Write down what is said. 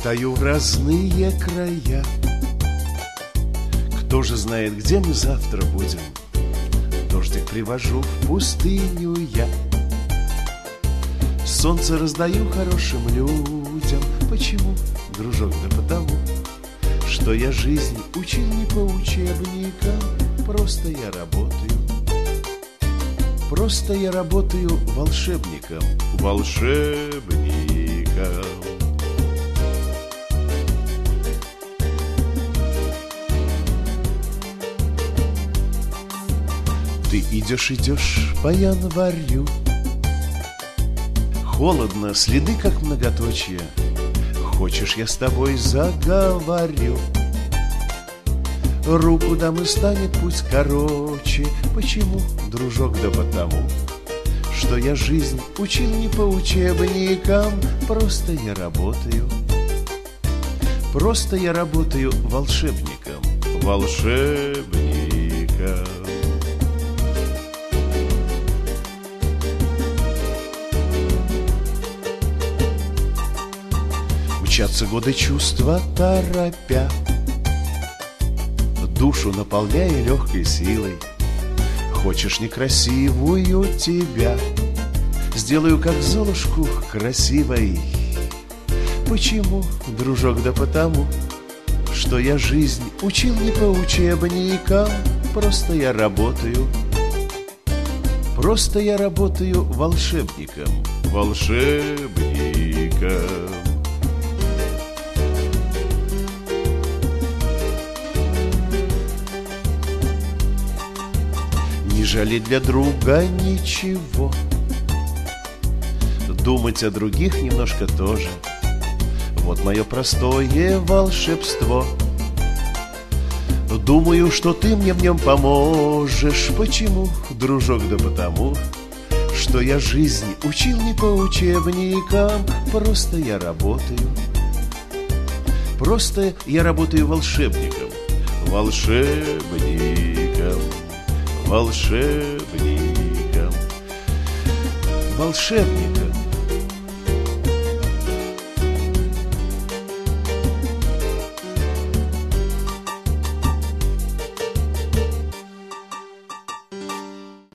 Летаю в разные края. Кто же знает, где мы завтра будем? Дождик привожу в пустыню я. Солнце раздаю хорошим людям. Почему, дружок? Да потому, что я жизнь учил не по учебникам. Просто я работаю. Просто я работаю волшебником. Волшебником. Ты идешь по январю. Холодно, следы как многоточие. Хочешь, я с тобой заговорю? Руку дам и станет путь короче. Почему, дружок? Да потому, что я жизнь учил не по учебникам. Просто я работаю. Просто я работаю волшебником. Волшебником. Мчатся годы чувства торопя, душу наполняя легкой силой. Хочешь некрасивую тебя, сделаю как Золушку красивой. Почему, дружок? Да потому, что я жизнь учил не по учебникам. Просто я работаю. Просто я работаю волшебником. Волшебником. Не жалеть для друга ничего, думать о других немножко тоже. Вот мое простое волшебство. Думаю, что ты мне в нем поможешь. Почему, дружок? Да потому, что я жизнь учил не по учебникам. Просто я работаю. Просто я работаю волшебником. Волшебником. Волшебником. Волшебником.